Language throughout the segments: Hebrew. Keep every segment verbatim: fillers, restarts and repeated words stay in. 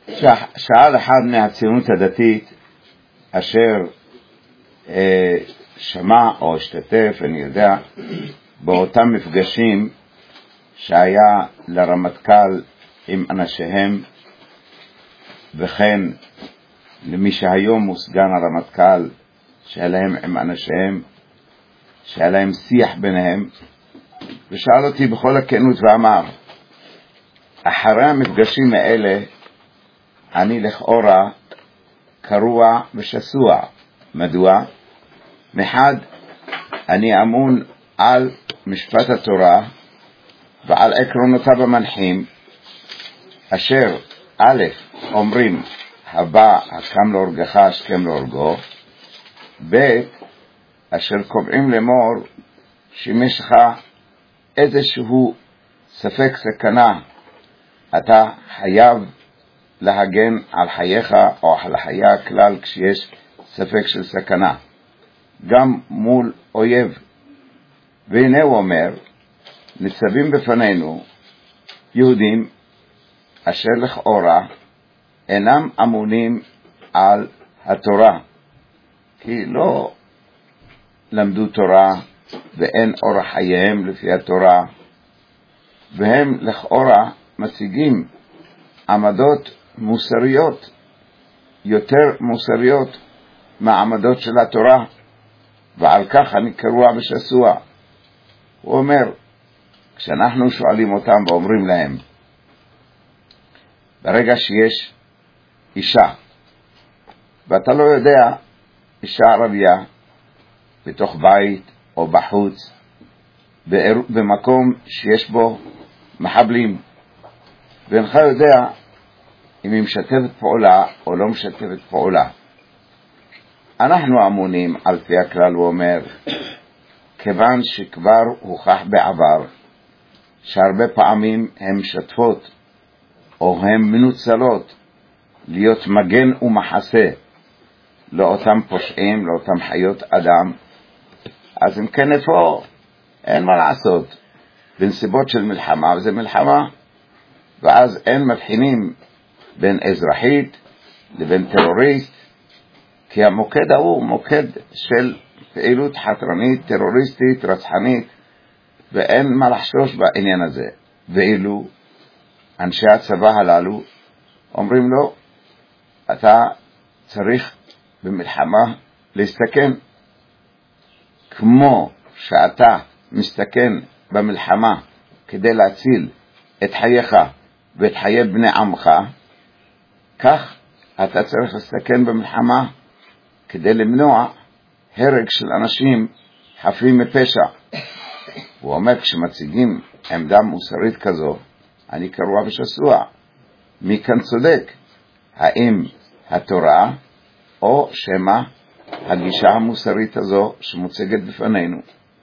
שאל אחד מהציונות הדתית אשר אה, שמע או השתתף, אני יודע, באותם מפגשים שהיה לרמטכ"ל עם אנשיהם, וכן למי שהיום הוא סגן הרמטכ"ל, שהיה להם עם אנשיהם, שהיה להם שיח ביניהם, ושאל אותי בכל הכנות ואמר, אחרי המפגשים האלה אני לכאורה קרוע ושסוע. מדוע? מחד, אני אמון על משפט התורה ועל עקרונותיו המנחים, אשר א' אומרים הבא הקם להורגך השכם להורגו, ב' אשר קובעים לאמור שאם יש לך איזשהו ספק סכנה, אתה חייב להגן על חייך או על חיי הכלל כשיש ספק של סכנה, גם מול אויב. והנה הוא אומר, ניצבים בפנינו יהודים אשר לכאורה אינם אמונים על התורה, כי לא למדו תורה ואין אורח חייהם לפי התורה, והם לכאורה מציגים עמדות מוסריות, יותר מוסריות מהעמדות של התורה, ועל כך אני קרוע ושסוע. הוא אומר, כשאנחנו שואלים אותם ואומרים להם, ברגע שיש אישה, ואתה לא יודע, אישה ערבייה, בתוך בית או בחוץ, במקום שיש בו מחבלים, ואינך יודע אם היא משתפת פעולה או לא משתפת פעולה. אנחנו אמונים על פי הכלל, הוא אומר, כיוון שכבר הוכח בעבר שהרבה פעמים הן משתפות או הן מנוצלות להיות מגן ומחסה לאותם פושעים, לאותם חיות אדם, אז אם כן איפה, אין מה לעשות. בנסיבות של מלחמה, וזה מלחמה, ואז אין מבחינים בין אזרחית לבין טרוריסט, כי המוקד הוא מוקד של פעילות חתרנית, טרוריסטית, רצחנית, ואין מה לחשוש בעניין הזה. ואילו אנשי הצבא הללו אומרים לו, אתה צריך במלחמה להסתכן, כמו שאתה מסתכן במלחמה כדי להציל את חייך ואת חיי בני עמך, כך אתה צריך להסתכן במלחמה כדי למנוע הרג של אנשים חפים מפשע. הוא אומר, כשמציגים עמדה מוסרית כזו, אני קרוע ושסוע. מי כאן צודק? האם התורה או שמה הגישה המוסרית הזו שמוצגת בפנינו?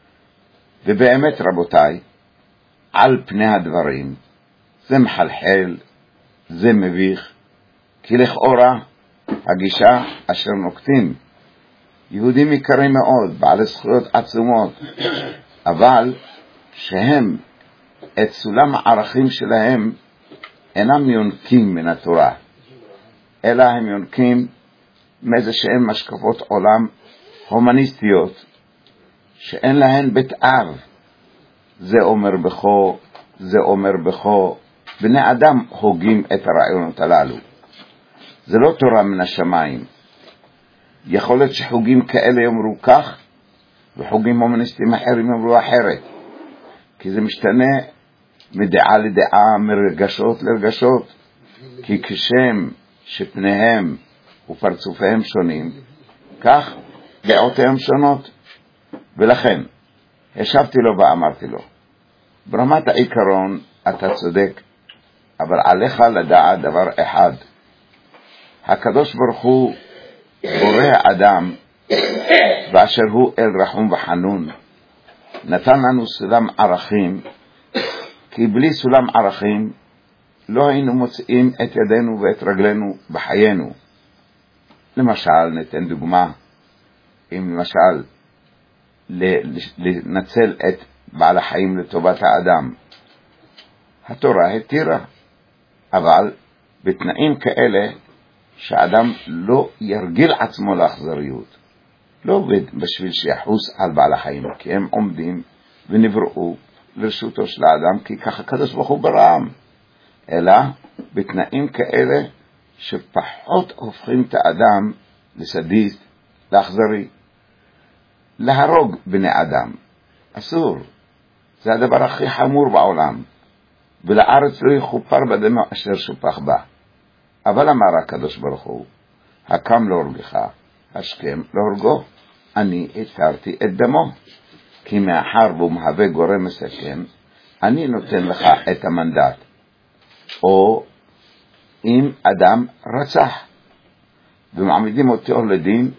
ובאמת רבותיי, על פני הדברים זה מחלחל, זה מביך, כי לכאורה הגישה אשר נוקטים יהודים יקרים מאוד, בעלי זכויות עצומות, אבל שהם את סולם הערכים שלהם אינם יונקים מן התורה, אלא הם יונקים מאיזה שהן משקפות עולם הומניסטיות שאין להן בית אב. זה אומר בכו, זה אומר בכו. בני אדם הוגים את הרעיונות הללו. זה לא תורה מן השמיים. יכול להיות שחוגים כאלה יאמרו כך, וחוגים הומניסטים אחרים יאמרו אחרת, כי זה משתנה מדעה לדעה, מרגשות לרגשות, כי כשם שפניהם ופרצופיהם שונים, כך דעותיהם שונות. ולכן השבתי לו ואמרתי לו, ברמת העיקרון אתה צודק, אבל עליך לדעת דבר אחד, הקדוש ברוך הוא בורא אדם, ואשר הוא אל רחום וחנון, נתן לנו סולם ערכים, כי בלי סולם ערכים לא היינו מוצאים את ידינו ואת רגלינו בחיינו. למשל, ניתן דוגמה, אם למשל לנצל את בעל החיים לטובת האדם, התורה התירה, אבל בתנאים כאלה שאדם לא ירגיל עצמו לאכזריות. לא בשביל שיחוס על בעל החיים, כי הם עומדים ונבראו לרשותו של האדם, כי ככה הקדוש ברוך הוא בראם, אלא בתנאים כאלה שפחות הופכים את האדם לסדיסט, לאכזרי. להרוג בני אדם אסור, זה הדבר הכי חמור בעולם, ולארץ לא יכופר בדמו אשר שופך בה. אבל אמר הקדוש ברוך הוא, הקם להורגך, השכם להורגו, אני התרתי את דמו, כי מאחר והוא מהווה גורם מסכן, אני נותן לך את המנדט. או אם אדם רצח ומעמידים אותו לדין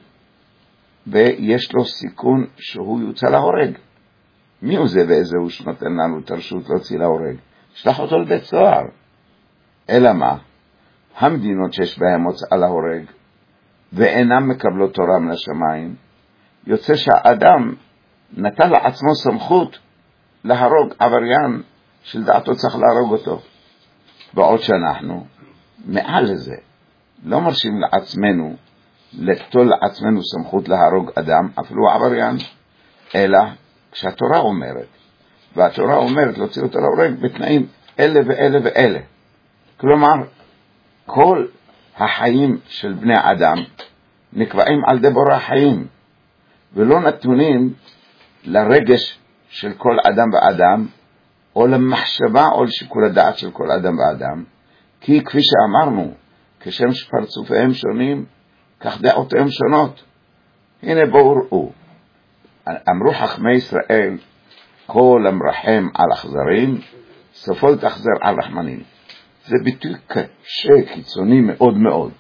ויש לו סיכון שהוא יוצא להורג, מי הוא זה ואיזה הוא שנותן לנו את הרשות להוציא להורג? שלח אותו לבית סוהר. אלא מה? המדינות שיש בהם הוצאה להורג ואינם מקבלות תורה מן השמיים, יוצא שהאדם נטל לעצמו סמכות להרוג עבריין שלדעתו צריך להרוג אותו. בעוד שאנחנו מעל לזה לא מרשים לעצמנו לטול לעצמנו סמכות להרוג אדם, אפילו עבריין, אלא כשהתורה אומרת, והתורה אומרת להוציא אותו להורג בתנאים אלה ואלה ואלה. כלומר, כל החיים של בני אדם נקבעים על דבור החיים, ולא נתונים לרגש של כל אדם ואדם, או למחשבה או לשיקול הדעת של כל אדם ואדם, כי כפי שאמרנו, כשם שפרצופיהם שונים, כך דעותיהם שונות. הנה בואו ראו, אמרו חכמי ישראל, כל המרחם על אכזרים, סופו תחזר על רחמנים. זה ביטוי קשה, קיצוני מאוד מאוד.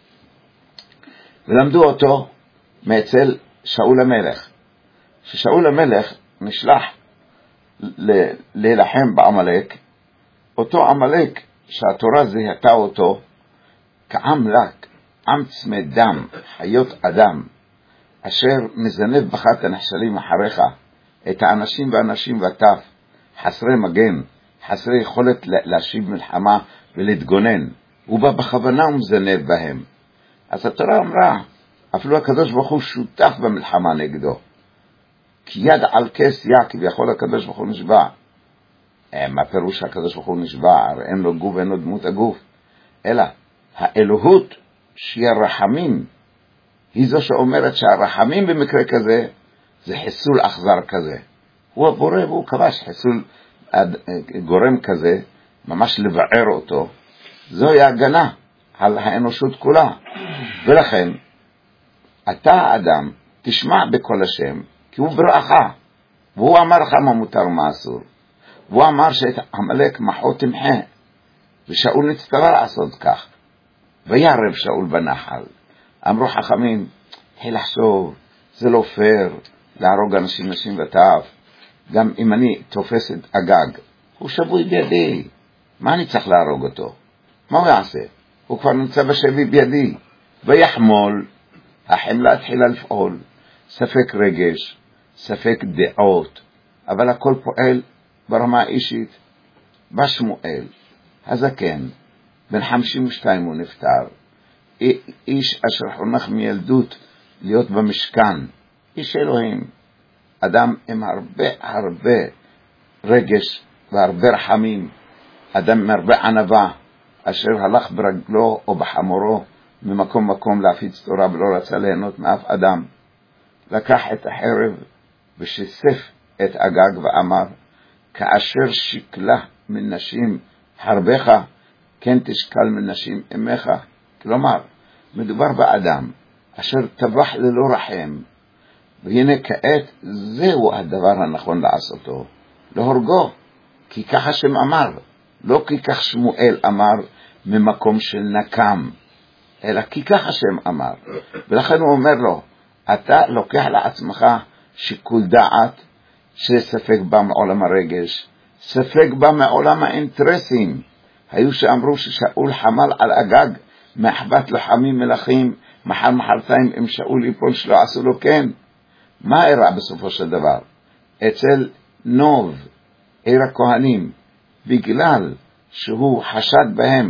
ולמדו אותו מאצל שאול המלך. ששאול המלך נשלח להילחם בעמלק, אותו עמלק שהתורה זיהתה אותו כעם לק, עם צמא דם, חיות אדם, אשר מזנב בך את הנחשלים אחריך, את האנשים והנשים וטף, חסרי מגן, חסרי יכולת להשיב מלחמה ולהתגונן, ובא בכוונה ומזנב בהם. אז התורה אמרה, אפילו הקדוש ברוך הוא שותף במלחמה נגדו, כי יד על כס יה, כביכול הקדוש ברוך הוא נשבע. מה פירוש הקדוש ברוך הוא נשבע? הרי אין לו גוף ואין לו דמות הגוף, אלא האלוהות שהיא הרחמים, היא זו שאומרת שהרחמים במקרה כזה זה חיסול אכזר כזה. הוא הבורא והוא כבש חיסול גורם כזה, ממש לבער אותו. זוהי הגנה על האנושות כולה. ולכן אתה האדם תשמע בכל השם, כי הוא ברכה, והוא אמר לך מה מותר ומה אסור. והוא אמר שאת עמלק מחו תמחה, ושאול נצטווה לעשות כך. ויערב שאול בנחל. אמרו חכמים, היי לחשוב, זה לא פייר להרוג אנשים, נשים וטף. גם אם אני תופס את הגג, הוא שבוי בידי, מה אני צריך להרוג אותו? מה הוא יעשה? הוא כבר נמצא בשבי בידי. ויחמול, החמלה התחילה לפעול, ספק רגש, ספק דעות, אבל הכל פועל ברמה האישית. בשמואל הזקן, בן חמישים ושתיים הוא נפטר, איש אשר חונך מילדות להיות במשכן, איש אלוהים, אדם עם הרבה הרבה רגש והרבה רחמים, אדם עם הרבה ענווה, אשר הלך ברגלו או בחמורו ממקום מקום להפיץ תורה ולא רצה ליהנות מאף אדם. לקח את החרב ושסף את הגג ואמר, כאשר שקלה מן נשים חרבך, כן תשקל מן נשים אמך. כלומר, מדובר באדם אשר טבח ללא רחם, והנה כעת זהו הדבר הנכון לעשותו, להורגו, כי כך השם אמר, לא כי כך שמואל אמר ממקום של נקם, אלא כי כך השם אמר. ולכן הוא אומר לו, אתה לוקח לעצמך שיקול דעת שספק בה מעולם הרגש, ספק בה מעולם האינטרסים. היו שאמרו ששאול חמל על הגג מאחוות לוחמים מלכים, מחר מחרתיים אם שאול יפול שלא עשו לו כן. מה אירע בסופו של דבר? אצל נוב, עיר הכהנים, בגלל שהוא חשד בהם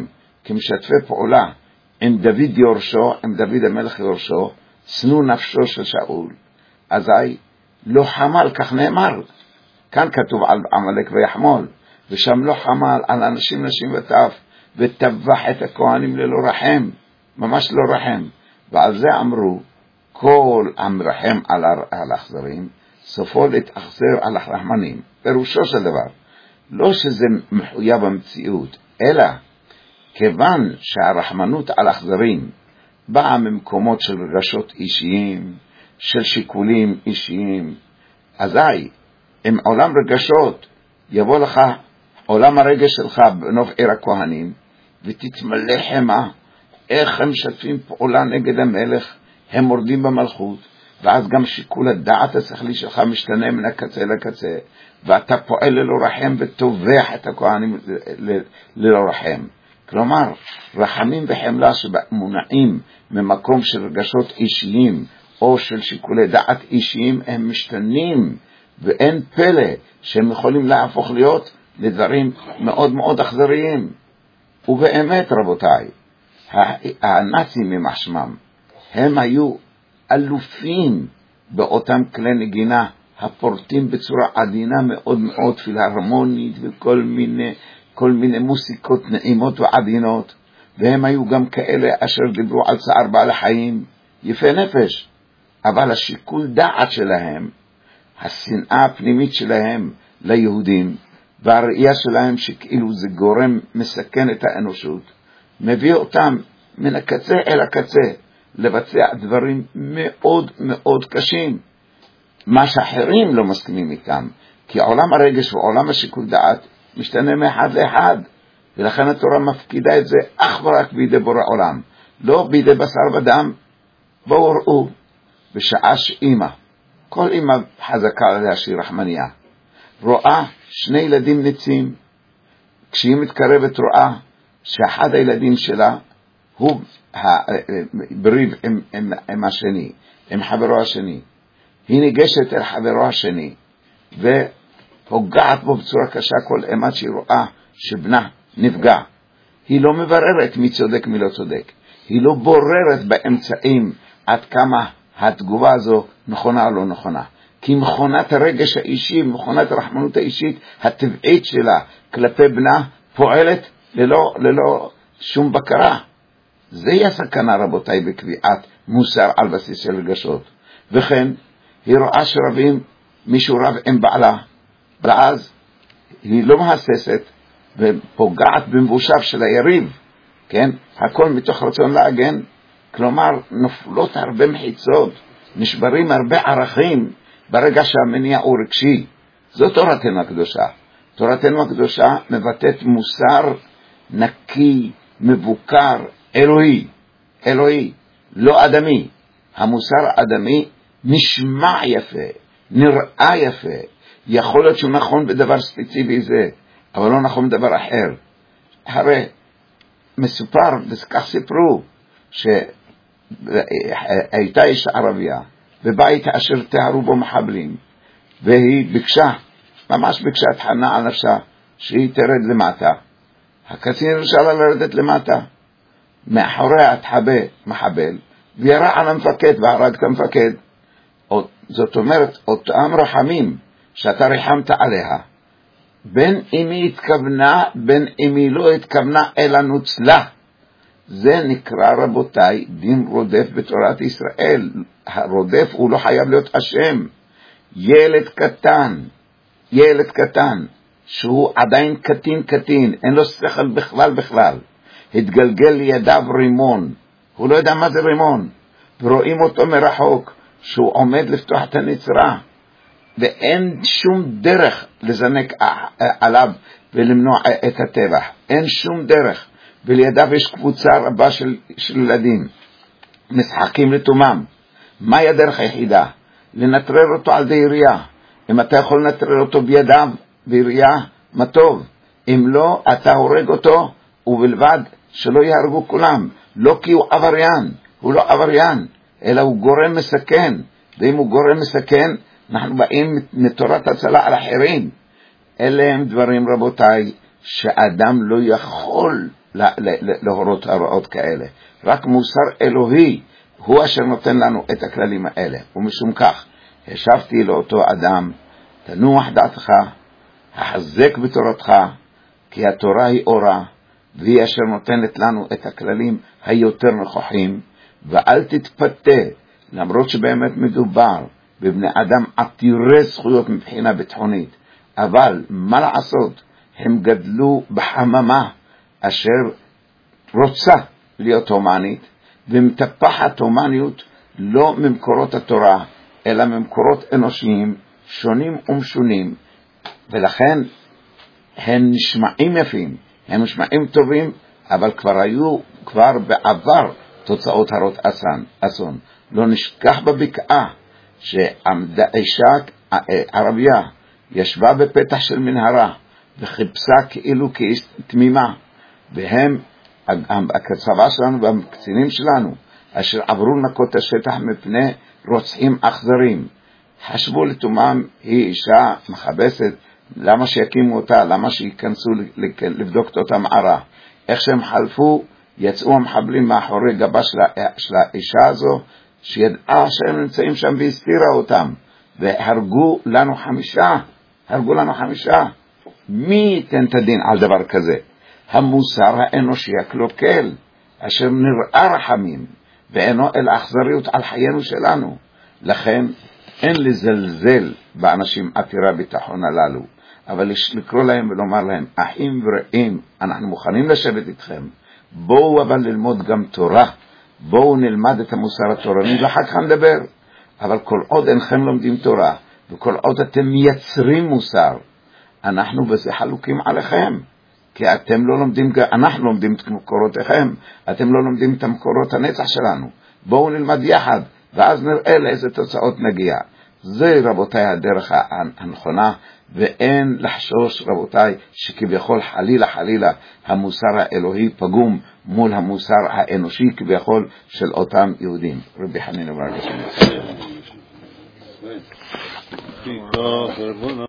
כמשתפי פעולה עם דוד יורשו, עם דוד המלך יורשו, שנוא נפשו של שאול, אזי לא חמל, כך נאמר. כאן כתוב על עמלק ויחמול, ושם לא חמל על אנשים, נשים וטף, וטבח את הכהנים ללא רחם, ממש לא רחם. ועל זה אמרו, כל המרחם על האכזרים, סופו להתאכזר על הרחמנים. פירושו של דבר, לא שזה מחויב במציאות, אלא כיוון שהרחמנות על האכזרים באה ממקומות של רגשות אישיים, של שיקולים אישיים, אזי אם עולם רגשות יבוא לך עולם הרגש שלך בנוף עיר הכהנים, ותתמלא חמה איך הם משתפים פעולה נגד המלך, הם מורדים במלכות, ואז גם שיקול הדעת השכלי שלך משתנה מן הקצה לקצה, ואתה פועל ללא רחם וטובח את הכהנים ללא רחם. כלומר, רחמים וחמלה שמונעים ממקום של רגשות אישיים או של שיקולי דעת אישיים, הם משתנים, ואין פלא שהם יכולים להפוך להיות לדברים מאוד מאוד אכזריים. ובאמת רבותיי, הנאצים ממש שמם, הם היו אלופים באותם כלי נגינה הפורטים בצורה עדינה מאוד מאוד, פילהרמונית וכל מיני כל מיני מוסיקות נעימות ועדינות, והם היו גם כאלה אשר דיברו על צער בעל החיים, יפה נפש, אבל השיקול דעת שלהם, השנאה הפנימית שלהם ליהודים, והראייה שלהם שכאילו זה גורם מסכן את האנושות, מביא אותם מן הקצה אל הקצה לבצע דברים מאוד מאוד קשים, מה שאחרים לא מסכימים איתם, כי עולם הרגש ועולם השיקול דעת משתנה מאחד לאחד, ולכן התורה מפקידה את זה אך ורק בידי בורא עולם, לא בידי בשר ודם. בואו ראו, בשעה שאמא, כל אמא חזקה עליה שהיא רחמניה, רואה שני ילדים נצים, כשהיא מתקרבת רואה שאחד הילדים שלה הוא בריב עם, עם, עם השני, עם חברו השני, היא ניגשת אל חברו השני ופוגעת בו בצורה קשה. כל אמא שהיא רואה שבנה נפגע, היא לא מבררת מי צודק מי לא צודק, היא לא בוררת באמצעים עד כמה התגובה הזו נכונה או לא נכונה, כי מכונת הרגש האישי, מכונת הרחמנות האישית הטבעית שלה כלפי בנה פועלת ללא, ללא שום בקרה. זה היא הסכנה רבותיי בקביעת מוסר על בסיס של רגשות. וכן היא רואה שרבים, מישהו רב עם בעלה, ואז היא לא מהססת ופוגעת במבושיו של היריב, כן? הכל מתוך רצון להגן. כלומר נופלות הרבה מחיצות, נשברים הרבה ערכים ברגע שהמניע הוא רגשי. זו תורתנו הקדושה. תורתנו הקדושה מבטאת מוסר נקי, מבוקר, אלוהי, אלוהי, לא אדמי. המוסר האדמי נשמע יפה, נראה יפה, יכול להיות שהוא נכון בדבר ספציפי זה, אבל לא נכון בדבר אחר. הרי מסופר, וכך סיפרו, שהייתה אישה ערבייה בבית אשר תיארו בו מחבלים, והיא ביקשה, ממש ביקשה תחנה על נפשה שהיא תרד למטה. הקצין הרשה לה לרדת למטה, מאחוריה התחבא מחבל וירה על המפקד והרג את המפקד. זאת אומרת, אותם רחמים שאתה רחמת עליה, בין אם היא התכוונה בין אם היא לא התכוונה אלא נוצלה, זה נקרא רבותיי דין רודף בתורת ישראל. הרודף הוא לא חייב להיות אשם. ילד קטן, ילד קטן שהוא עדיין קטין קטין, אין לו שכל בכלל בכלל, התגלגל לידיו רימון, הוא לא יודע מה זה רימון, ורואים אותו מרחוק שהוא עומד לפתוח את הנצרה, ואין שום דרך לזנק עליו ולמנוע את הטבח, אין שום דרך. ולידיו יש קבוצה רבה של, של ילדים משחקים לתומם. מהי הדרך היחידה? לנטרר אותו על די ירייה. אם אתה יכול לנטרר אותו בידיו בירייה, מה טוב. אם לא, אתה הורג אותו, ובלבד שלא יהרגו כולם. לא כי הוא עבריין, הוא לא עבריין, אלא הוא גורם מסכן. ואם הוא גורם מסכן, אנחנו באים מתורת הצלה על אחרים. אלה הם דברים רבותיי שאדם לא יכול להורות הוראות כאלה. רק מוסר אלוהי הוא אשר נותן לנו את הכללים האלה. ומשום כך, השבתי לאותו אדם, תנוח דעתך, החזק בתורתך, כי התורה היא אורה, והיא אשר נותנת לנו את הכללים היותר נכוחים, ואל תתפתה, למרות שבאמת מדובר בבני אדם עתירי זכויות מבחינה ביטחונית, אבל מה לעשות, הם גדלו בחממה אשר רוצה להיות הומנית, ומטפחת הומניות לא ממקורות התורה, אלא ממקורות אנושיים שונים ומשונים, ולכן הם נשמעים יפים, הם נשמעים טובים, אבל כבר היו, כבר בעבר תוצאות הרות אסון. אסון. לא נשכח בבקעה שעמדה אישה ערבייה, ישבה בפתח של מנהרה, וחיפשה כאילו כתמימה, והם, הצבא שלנו והקצינים שלנו, אשר עברו לנקות השטח מפני רוצחים אכזרים, חשבו לתומם, היא אישה מחבסת, למה שיקימו אותה, למה שיכנסו לבדוק את אותה מערה. איך שהם חלפו, יצאו המחבלים מאחורי גבה של, של האישה הזו, שידעה שהם נמצאים שם והסתירה אותם, והרגו לנו חמישה, הרגו לנו חמישה. מי ייתן את הדין על דבר כזה? המוסר האנושי הקלוקל, אשר נראה רחמים, ואינו אל אכזריות על חיינו שלנו. לכן אין לזלזל באנשים עתירה ביטחון הללו, אבל יש לקרוא להם ולומר להם, אחים ורעים, אנחנו מוכנים לשבת איתכם, בואו אבל ללמוד גם תורה, בואו נלמד את המוסר התורני ואחר כך נדבר. אבל כל עוד אינכם לומדים תורה, וכל עוד אתם מייצרים מוסר, אנחנו בזה חלוקים עליכם, כי אתם לא לומדים, אנחנו לומדים את מקורותיכם, אתם לא לומדים את מקורות הנצח שלנו. בואו נלמד יחד, ואז נראה לאיזה תוצאות נגיע. זה רבותיי הדרך הנכונה, ואין לחשוש רבותיי שכביכול חלילה חלילה המוסר האלוהי פגום מול המוסר האנושי כביכול של אותם יהודים. רבי חנין וברכה.